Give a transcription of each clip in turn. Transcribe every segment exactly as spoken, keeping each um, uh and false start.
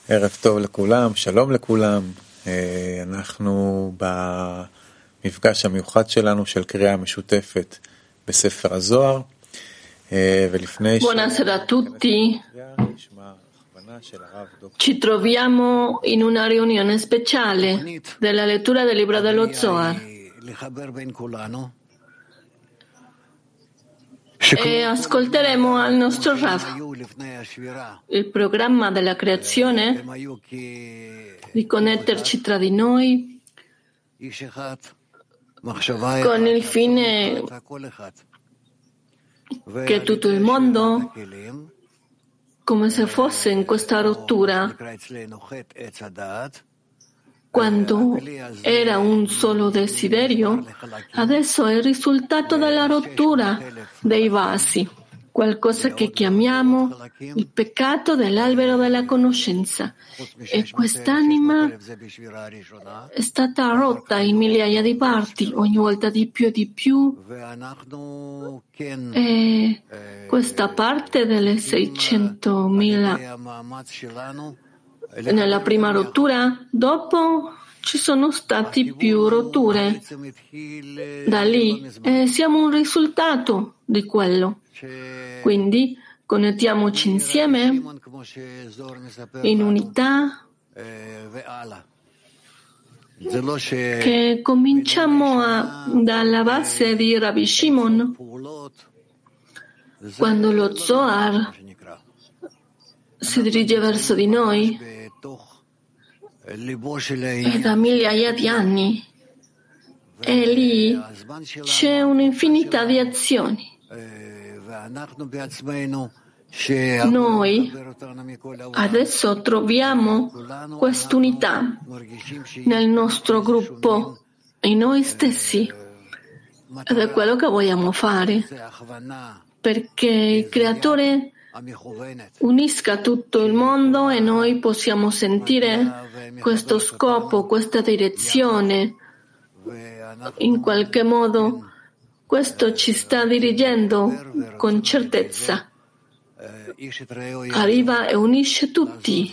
ערב טוב לכולם, שלום לכולם. אנחנו במפגש המיוחד שלנו של קריאה משותפת בספר הזוהר. ולפני Buonasera a tutti. Ci troviamo in una riunione speciale della lettura del libro dello Zohar. E ascolteremo al nostro Rav. Il programma della creazione, di connetterci tra di noi con il fine che tutto il mondo, come se fosse in questa rottura, quando era un solo desiderio, adesso è il risultato della rottura dei vasi, qualcosa che chiamiamo il peccato dell'albero della conoscenza. E quest'anima è stata rotta in migliaia di parti, ogni volta di più e di più. E questa parte delle seicentomila nella prima rottura, dopo ci sono stati più rotture da lì e siamo un risultato di quello. Quindi connettiamoci insieme in unità, che cominciamo a, dalla base di Rabbi Shimon, quando lo Zohar si dirige verso di noi e da migliaia di anni, e lì c'è un'infinità di azioni. Noi adesso troviamo quest'unità nel nostro gruppo, in noi stessi, ed è quello che vogliamo fare, perché il Creatore unisca tutto il mondo e noi possiamo sentire questo scopo, questa direzione. In qualche modo questo ci sta dirigendo con certezza. Arriva e unisce tutti.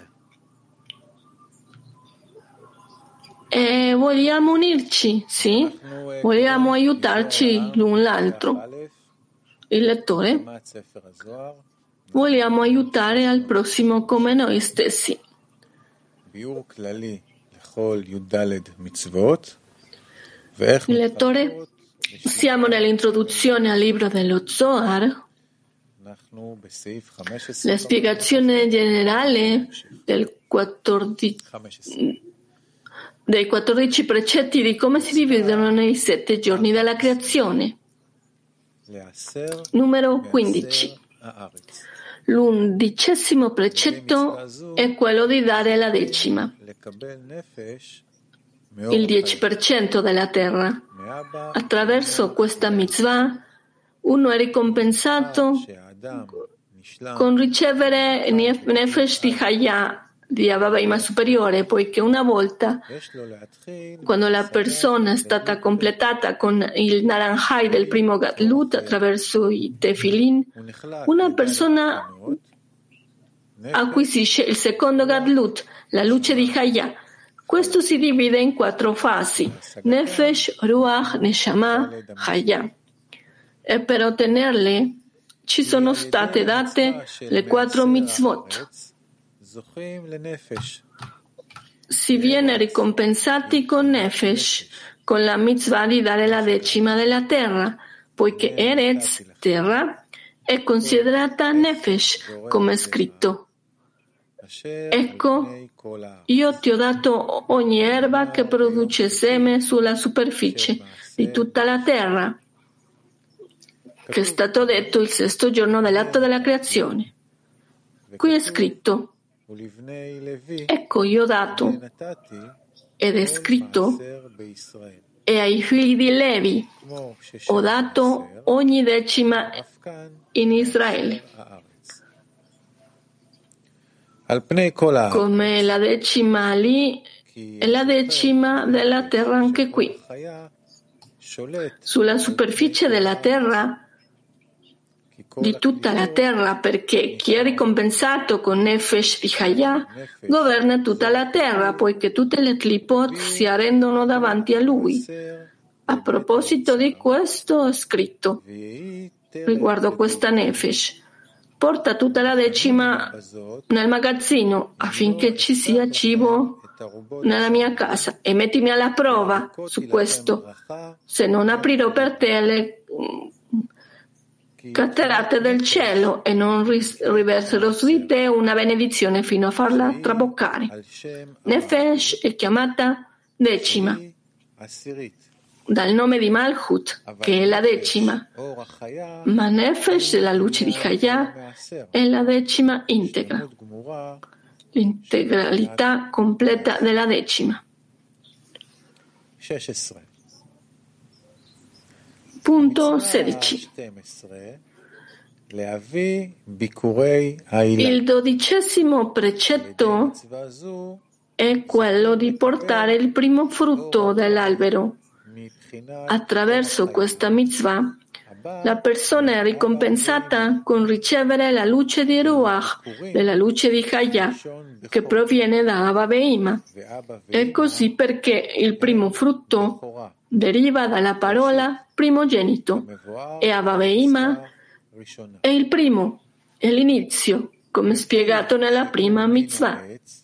E vogliamo unirci, sì? Vogliamo aiutarci l'un l'altro. Il lettore, vogliamo aiutare al prossimo come noi stessi. Il lettore, siamo nell'introduzione al libro dello Zohar, la spiegazione generale del quattordici, dei quattordici precetti di come si dividono nei sette giorni della creazione. Numero quindici. L'undicesimo precetto è quello di dare la decima, il dieci per cento della terra. Attraverso questa mitzvah uno è ricompensato con ricevere Nefesh di Chaya, di Avabaima superiore, poiché una volta, quando la persona è stata completata con il Naranjai del primo Gadlut attraverso i Tefilin, una persona acquisisce il secondo Gadlut, la luce di Chaya. Questo si divide in quattro fasi: Nefesh, Ruach, Neshama, Chaya. E per ottenerle ci sono state date le quattro mitzvot. Si viene ricompensati con Nefesh, con la mitzvah di dare la decima della terra, poiché Eretz, terra, è considerata Nefesh, come è scritto. Ecco, io ti ho dato ogni erba che produce seme sulla superficie di tutta la terra, che è stato detto il sesto giorno dell'atto della creazione. Qui è scritto: ecco, io ho dato, ed è scritto, e ai figli di Levi ho dato ogni decima in Israele. Come la decima lì è la decima della terra anche qui. Sulla superficie della terra di tutta la terra, perché chi è ricompensato con Nefesh di Hayah governa tutta la terra, poiché tutte le clipot si arrendono davanti a lui. A proposito di questo è scritto riguardo questa Nefesh: porta tutta la decima nel magazzino affinché ci sia cibo nella mia casa e mettimi alla prova su questo, se non aprirò per te le cataratte del cielo e non riverserò su di te una benedizione fino a farla traboccare. Nefesh è chiamata decima dal nome di Malchut, che è la decima, ma Nefesh, la luce di Hayah, è la decima integra, l'integralità completa della decima. Punto sedici. Il dodicesimo precetto è quello di portare il primo frutto dell'albero. Attraverso questa mitzvah, la persona è ricompensata con ricevere la luce di Ruach, della luce di Hayah, che proviene da Abba Ve'ima. È così perché il primo frutto deriva dalla parola primogenito e Abba Ve'ima è il primo, è l'inizio, come spiegato nella prima mitzvah.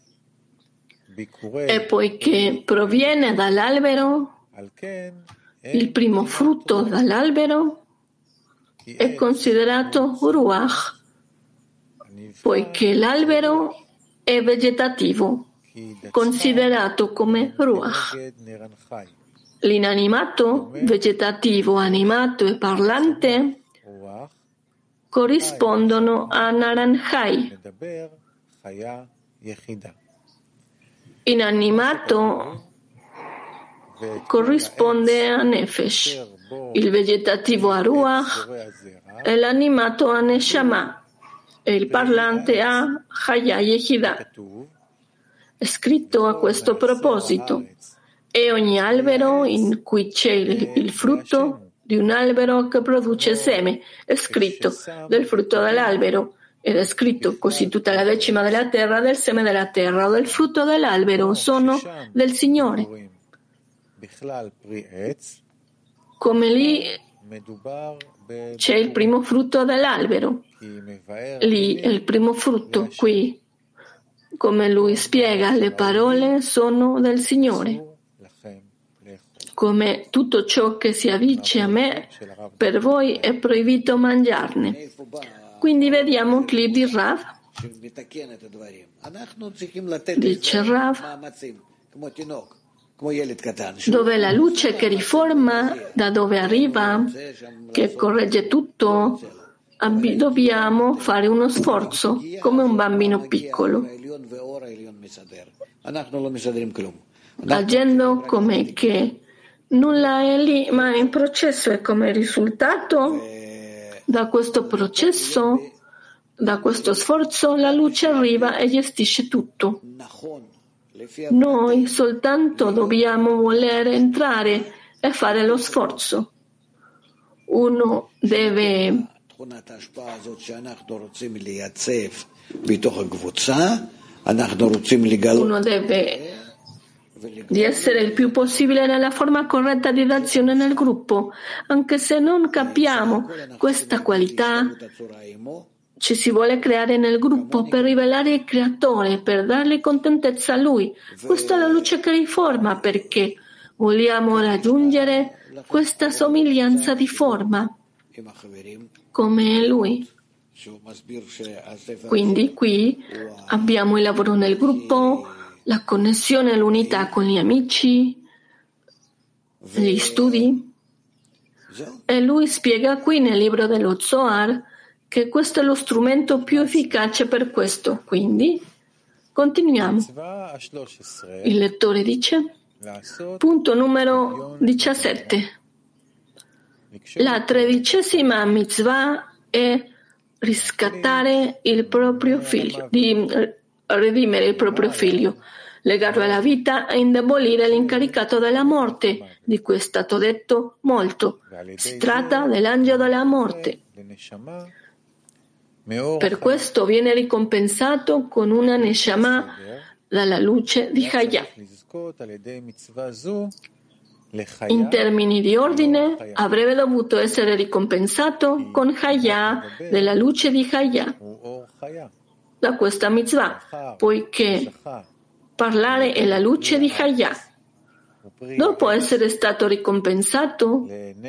E poiché proviene dall'albero, il primo frutto dall'albero è considerato Ruach, poiché l'albero è vegetativo, considerato come Ruach. L'inanimato, vegetativo, animato e parlante corrispondono a Naranjai. Inanimato corrisponde a Nefesh, il vegetativo a Ruach e l'animato a Neshama e il parlante a Hayah Yehidah. È scritto a questo proposito: e ogni albero in cui c'è il, il frutto di un albero che produce seme è scritto del frutto dell'albero, ed è scritto così tutta la decima della terra del seme della terra o del frutto dell'albero sono del Signore. Come lì c'è il primo frutto dell'albero, lì è il primo frutto, qui, come lui spiega, le parole sono del Signore. Come tutto ciò che si avvici a me, per voi è proibito mangiarne. Quindi vediamo un clip di Rav. Dice Rav, dove la luce che riforma, da dove arriva, che corregge tutto, dobbiamo fare uno sforzo, come un bambino piccolo, agendo come che nulla è lì, ma è in processo, e come risultato da questo processo, da questo sforzo, la luce arriva e gestisce tutto. Noi soltanto dobbiamo voler entrare e fare lo sforzo. Uno deve Uno deve di essere il più possibile nella forma corretta di azione nel gruppo. Anche se non capiamo questa qualità, ci si vuole creare nel gruppo per rivelare il Creatore, per dargli contentezza a Lui. Questa è la luce che riforma, perché vogliamo raggiungere questa somiglianza di forma come Lui. Quindi qui abbiamo il lavoro nel gruppo, la connessione e l'unità con gli amici, gli studi. E lui spiega qui nel libro dello Zohar che questo è lo strumento più efficace per questo. Quindi continuiamo. Il lettore dice, punto numero diciassette. La tredicesima mitzvah è riscattare il proprio figlio, di redimere il proprio figlio, legarlo alla vita e indebolire l'incaricato della morte. Di cui è stato detto molto. Si tratta dell'angelo della morte. Per questo viene ricompensato con una neshama dalla luce di Hayah. In termini di ordine, avrebbe dovuto essere ricompensato con Hayah della luce di Hayah da questa mitzvah, poiché parlare è la luce di Hayah. Dopo essere stato ricompensato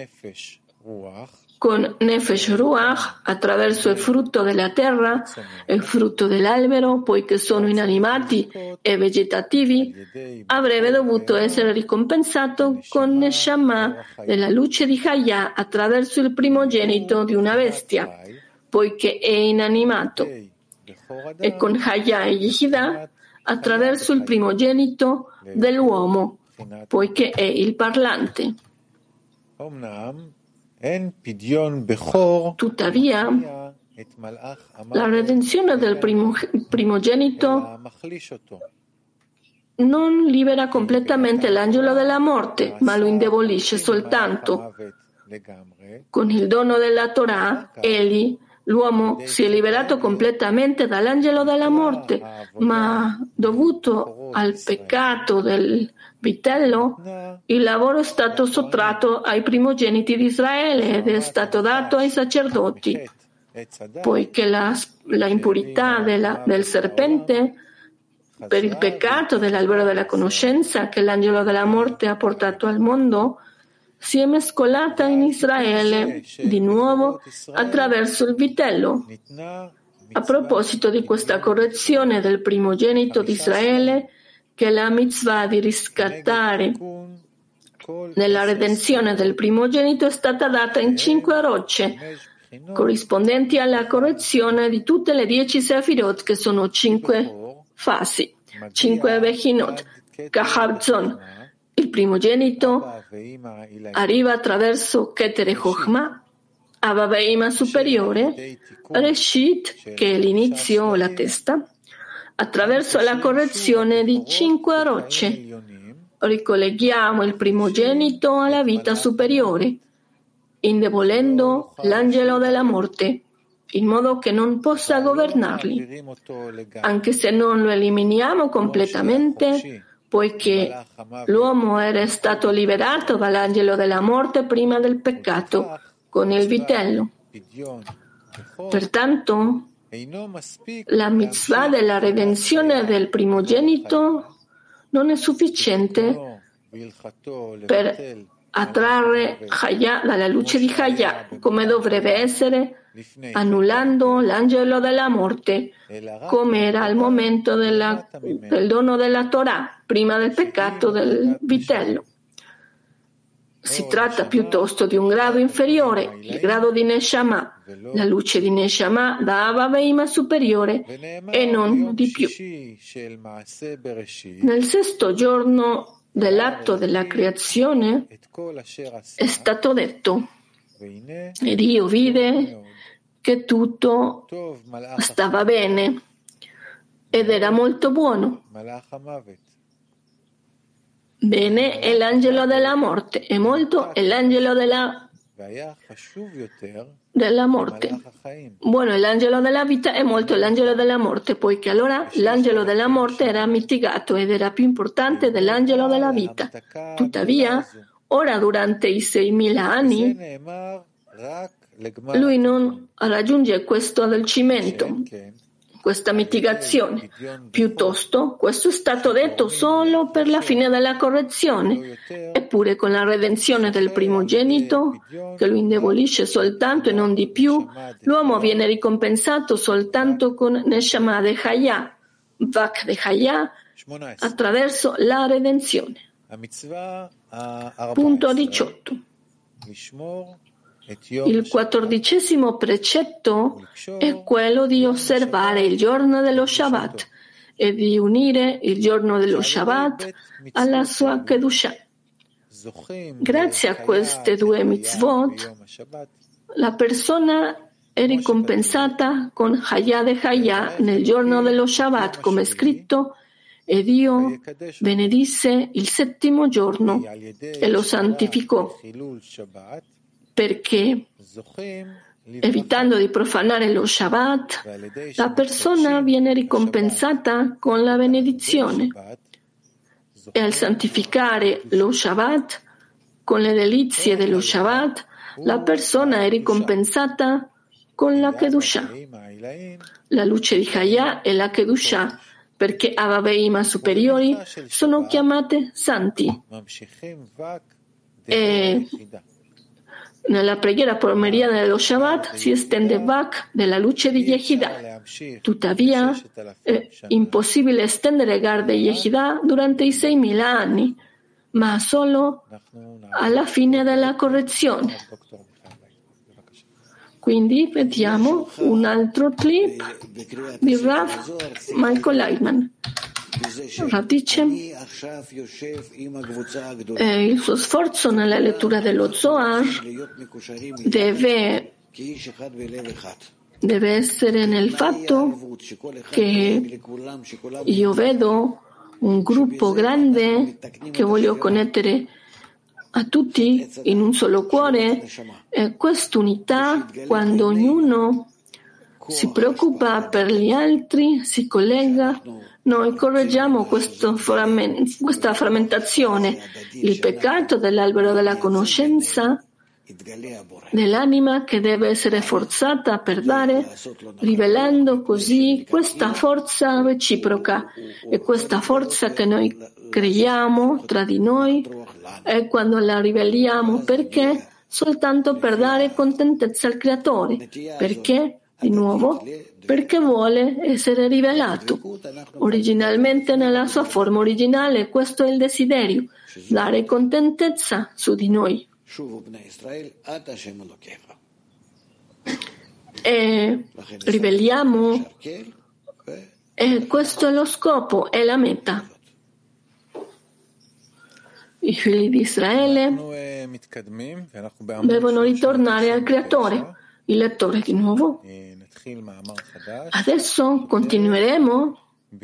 con Nefesh Ruach attraverso il frutto della terra e il frutto dell'albero, poiché sono inanimati e vegetativi, avrebbe dovuto essere ricompensato con Neshama della luce di Hayah attraverso il primogenito di una bestia, poiché è inanimato, e con Hayah e Yehidah attraverso il primogenito dell'uomo, poiché è il parlante. Tuttavia, la redenzione del primo, primogenito non libera completamente l'angelo della morte, ma lo indebolisce soltanto. Con il dono della Torah, Eli, l'uomo, si è liberato completamente dall'angelo della morte, ma dovuto al peccato del vitello, il lavoro è stato sottratto ai primogeniti di Israele ed è stato dato ai sacerdoti, poiché la, la impurità della, del serpente per il peccato dell'albero della conoscenza che l'angelo della morte ha portato al mondo si è mescolata in Israele di nuovo attraverso il vitello. A proposito di questa correzione del primogenito di Israele, che la mitzvah di riscattare nella redenzione del primogenito è stata data in cinque rocce, corrispondenti alla correzione di tutte le dieci sefirot, che sono cinque fasi, cinque bechinot. Kahabzon, il primogenito, arriva attraverso Keter e Chokhmah, Abba Ve'ima superiore, Reshit, che è l'inizio o la testa, attraverso la correzione di cinque rocce. Ricolleghiamo il primogenito alla vita superiore, indebolendo l'angelo della morte, in modo che non possa governarli, anche se non lo eliminiamo completamente, poiché l'uomo era stato liberato dall'angelo della morte prima del peccato con il vitello. Pertanto, la mitzvah della redenzione del primogenito non è sufficiente per attrarre Hayah dalla luce di Hayah, come dovrebbe essere, annullando l'angelo della morte, come era al momento della, del dono della Torah, prima del peccato del vitello. Si tratta piuttosto di un grado inferiore, il grado di Neshama, la luce di Neshama da Abba Ve'ima superiore e non di più. Nel sesto giorno dell'atto della creazione è stato detto: ed io vide che tutto stava bene ed era molto buono. Bene è l'angelo della morte e molto è l'angelo della, della morte. Buono è l'angelo della vita e molto è l'angelo della morte, poiché allora l'angelo della morte era mitigato ed era più importante dell'angelo della vita. Tuttavia, ora durante i seimila anni, lui non raggiunge questo addolcimento, questa mitigazione. Piuttosto, questo è stato detto solo per la fine della correzione. Eppure, con la redenzione del primogenito, che lo indebolisce soltanto e non di più, l'uomo viene ricompensato soltanto con Neshama de Hayah, Vak de Hayah, attraverso la redenzione. Punto diciotto. Il quattordicesimo precetto è quello di osservare il giorno dello Shabbat e di unire il giorno dello Shabbat alla sua Kedushah. Grazie a queste due mitzvot, la persona è ricompensata con Hayah de Hayah nel giorno dello Shabbat, come è scritto: e Dio benedisse il settimo giorno e lo santificò, perché evitando di profanare lo Shabbat, la persona viene ricompensata con la benedizione. E al santificare lo Shabbat, con le delizie dello Shabbat, la persona è ricompensata con la Kedushah. La luce di Chaya e la Kedushah, perché Avaveima superiori sono chiamate santi. E nella preghiera pomeridiana dello Shabbat si estende Vak della luce di Yehidah. Tuttavia, è impossibile estendere Gar di Yehidah durante i seimila anni, ma solo alla fine della correzione. Quindi vediamo un altro clip di Rav Michael Leitman. Rav dice eh, il suo sforzo nella lettura dello Zohar deve, deve essere nel fatto che io vedo un gruppo grande che voglio connettere a tutti in un solo cuore, e quest'unità, quando ognuno si preoccupa per gli altri, si collega, noi correggiamo questo framen- questa frammentazione, il peccato dell'albero della conoscenza dell'anima che deve essere forzata per dare, rivelando così questa forza reciproca, e questa forza che noi creiamo tra di noi è quando la riveliamo, perché soltanto per dare contentezza al Creatore, perché di nuovo perché vuole essere rivelato originalmente nella sua forma originale. Questo è il desiderio, dare contentezza su di noi. E riveliamo, e questo è lo scopo, è la meta. I figli di Israele devono ritornare al Creatore. Il lettore di nuovo. Adesso continueremo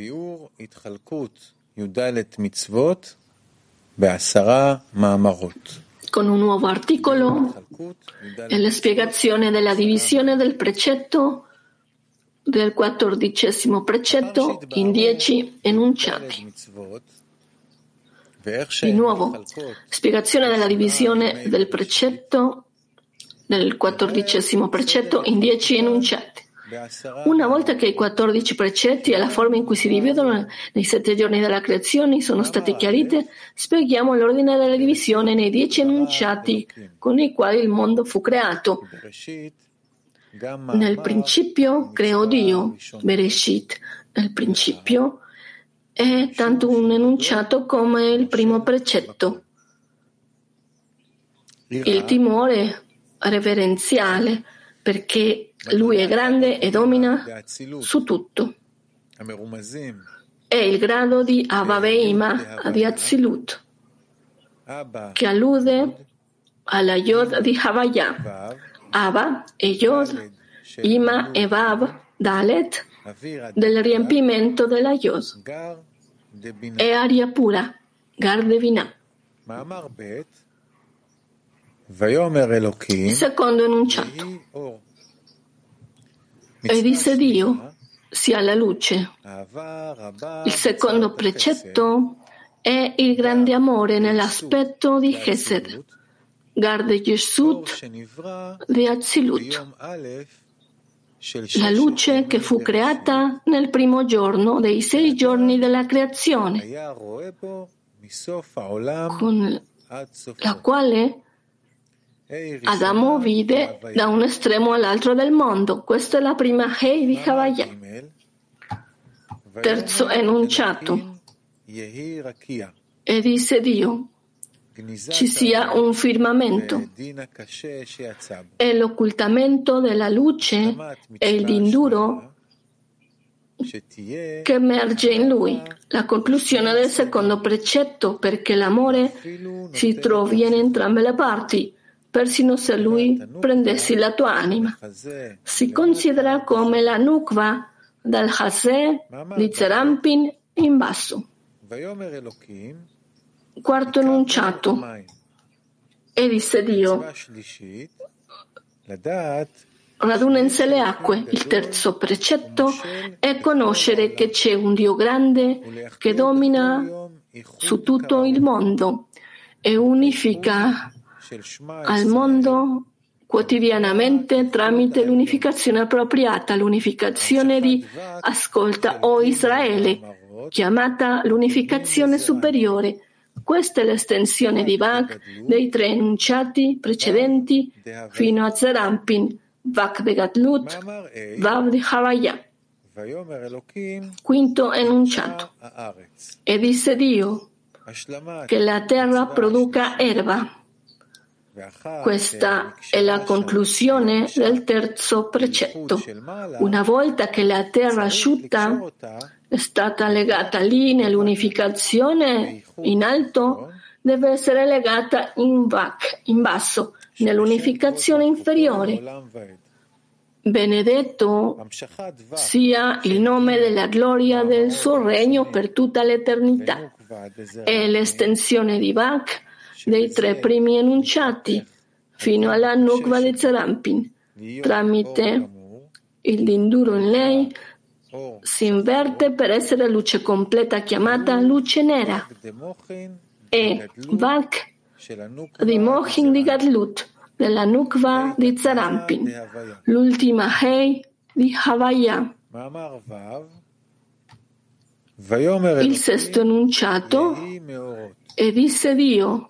con un nuovo articolo e la spiegazione della divisione del precetto, del quattordicesimo precetto, in dieci enunciati. Di nuovo, spiegazione della divisione del precetto, del quattordicesimo precetto, in dieci enunciati. Una volta che i quattordici precetti e la forma in cui si dividono nei sette giorni della creazione sono state chiarite, spieghiamo l'ordine della divisione nei dieci enunciati con i quali il mondo fu creato. Nel principio creò Dio, Bereshit, nel principio, è tanto un enunciato come il primo precetto. Il timore reverenziale, perché lui è grande e domina su tutto. È il grado di Avaveima, di Atzilut, che allude alla Yod di Havaya. Ava e Yod, Ima e Vav, Dalet, del riempimento della Yod. È aria pura, Gar Devinah. Secondo enunciato. E disse Dio, sia la luce. Il secondo precetto è il grande amore nell'aspetto di Chesed, Gar de Yeshut di Atzilut, la luce che fu creata nel primo giorno dei sei giorni della creazione, con la quale Adamo vide da un estremo all'altro del mondo. Questa è la prima Hei di Havaya. Terzo enunciato. E disse Dio, ci sia un firmamento, e l'occultamento della luce e il dinduro che emerge in lui. La conclusione del secondo precetto, perché l'amore si trovi in entrambe le parti, persino se lui prendessi la tua anima. Si considera come la nukva dal Chazè di Zerampin in basso. Quarto enunciato. E disse Dio, raduna in sé le acque. Il terzo precetto è conoscere che c'è un Dio grande che domina su tutto il mondo e unifica al mondo quotidianamente tramite l'unificazione appropriata, l'unificazione di ascolta o Israele, chiamata l'unificazione superiore. Questa è l'estensione di Vak dei tre enunciati precedenti fino a Zerampin, Vak de Gadlut, Vav di Havaya. Quinto enunciato. E disse Dio che la terra produca erba. Questa è la conclusione del terzo precetto. Una volta che la terra asciutta è stata legata lì nell'unificazione in alto, deve essere legata in, vak, in basso, nell'unificazione inferiore. Benedetto sia il nome della gloria del suo regno per tutta l'eternità. È l'estensione di Vak dei tre primi enunciati fino alla Nukva di Zerampin. Tramite il dinduro in lei si inverte per essere luce completa chiamata luce nera e Vak di Mochin di Gadlut della Nukva di Zerampin, l'ultima Hei di Havaya. Il sesto enunciato, e disse Dio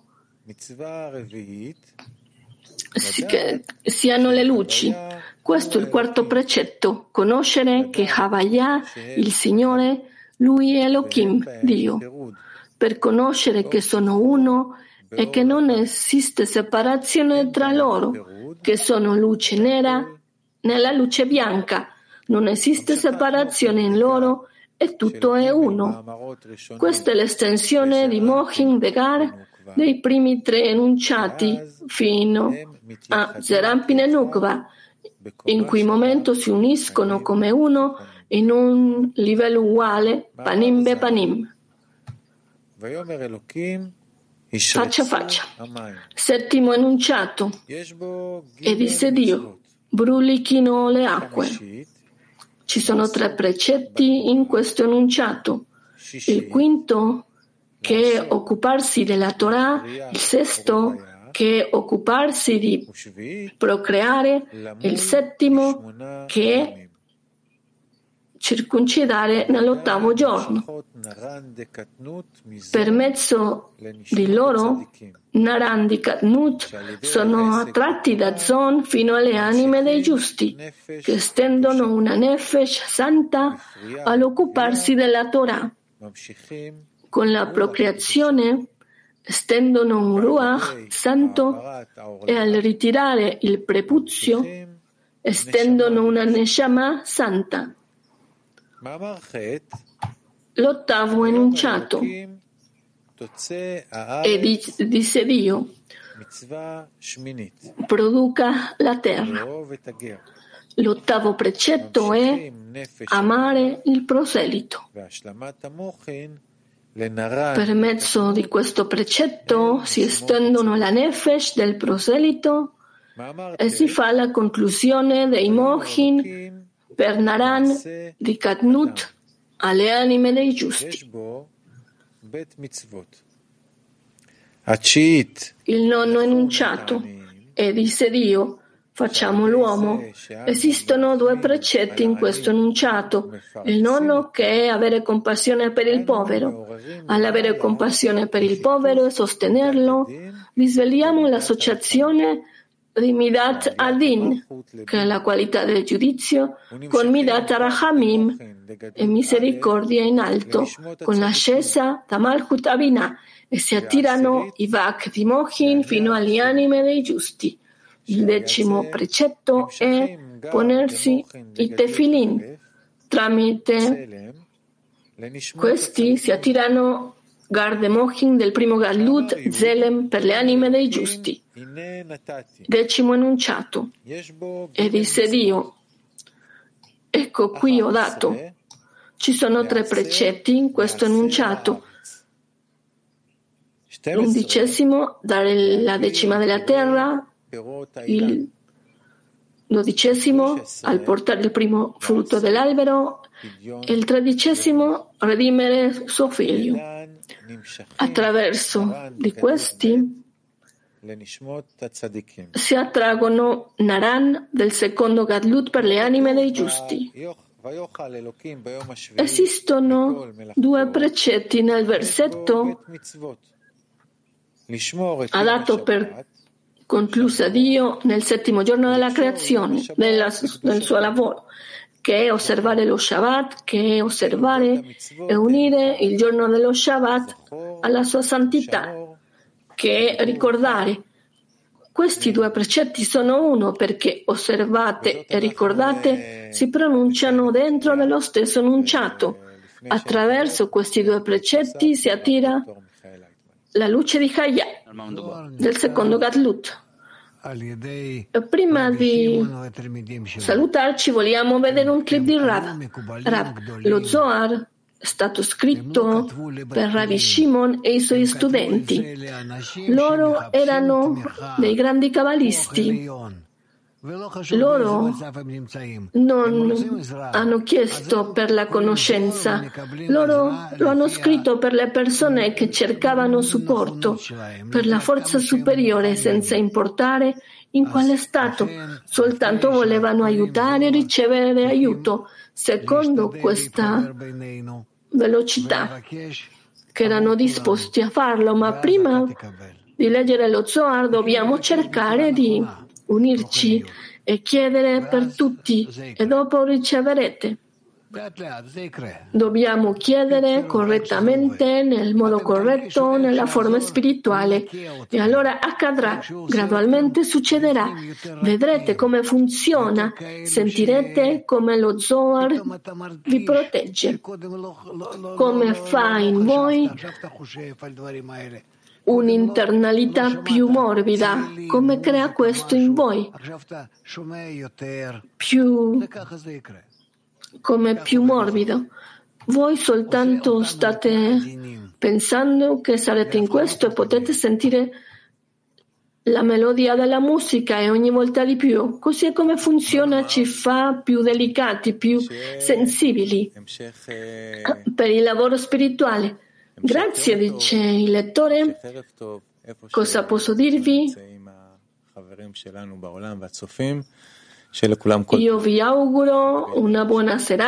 che siano le luci. Questo è il quarto precetto, conoscere che Havaya, il Signore, Lui è Elohim, Dio. Per conoscere che sono uno e che non esiste separazione tra loro, che sono luce nera nella luce bianca, non esiste separazione in loro e tutto è uno. Questa è l'estensione di Mochin Degar dei primi tre enunciati fino a Zerampin e Nukva, in cui momento si uniscono come uno in un livello uguale, panim be panim, faccia a faccia. Settimo enunciato, e disse Dio, brulichino le acque. Ci sono tre precetti in questo enunciato. Il quinto, che è occuparsi della Torah, il sesto, che è occuparsi di procreare, il settimo, che è circoncidare nell'ottavo giorno. Per mezzo di loro, Naran di Katnut sono attratti da Zon fino alle anime dei giusti, che estendono una Nefesh santa all'occuparsi della Torah. Con la procreazione estendono un Ruach santo e al ritirare il prepuzio estendono una Neshama santa. L'ottavo enunciato, e disse Dio, produca la terra. L'ottavo precetto è amare il proselito. Per mezzo di questo precetto si estendono la nefesh del proselito e si fa la conclusione dei Mochin per Naran di Katnut alle anime dei giusti. Il nonno enunciato, e disse Dio, facciamo l'uomo. Esistono due precetti in questo enunciato. Il nonno, che è avere compassione per il povero. All'avere compassione per il povero e sostenerlo, risvegliamo l'associazione di Midat Adin, che è la qualità del giudizio, con Midat Rahamim e misericordia in alto, con l'ascesa da Malchut Abinah, e si attirano i Vak di Mochin fino alle anime dei giusti. Il decimo precetto è ponersi i tefilin. Tramite questi si attirano Garde Mochin del primo Gadlut, Zelem per le anime dei giusti. Decimo enunciato. E disse Dio, ecco qui ho dato. Ci sono tre precetti in questo enunciato. L'undicesimo, dare la decima della terra. Il dodicesimo al portare il primo frutto dell'albero e il tredicesimo redimere suo figlio. Attraverso di questi si attraggono Naran del secondo Gadlut per le anime dei giusti. Esistono due precetti nel versetto ha dato per conclusa Dio nel settimo giorno della creazione, della, del suo lavoro, che è osservare lo Shabbat, che è osservare e unire il giorno dello Shabbat alla sua santità, che è ricordare. Questi due precetti sono uno perché osservate e ricordate si pronunciano dentro dello stesso enunciato. Attraverso questi due precetti si attira la luce di Chaya, del secondo Gadlut. Prima di salutarci vogliamo vedere un clip di Rav. Rav, lo Zohar è stato scritto per Rabbi Shimon e i suoi studenti. Loro erano dei grandi cabalisti. Loro non hanno chiesto per la conoscenza, loro lo hanno scritto per le persone che cercavano supporto, per la forza superiore, senza importare in quale stato, soltanto volevano aiutare e ricevere aiuto, secondo questa velocità, che erano disposti a farlo, ma prima di leggere lo Zohar dobbiamo cercare di unirci e chiedere per tutti e dopo riceverete. Dobbiamo chiedere correttamente, nel modo corretto, nella forma spirituale e allora accadrà, gradualmente succederà. Vedrete come funziona, sentirete come lo Zohar vi protegge, come fa in voi un'internalità più morbida, come crea questo in voi, più come più morbido. Voi soltanto state pensando che sarete in questo e potete sentire la melodia della musica e ogni volta di più. Così è come funziona, ci fa più delicati, più sensibili per il lavoro spirituale. Grazie, dice il lettore. Cosa posso dirvi? Io vi auguro una buona serata.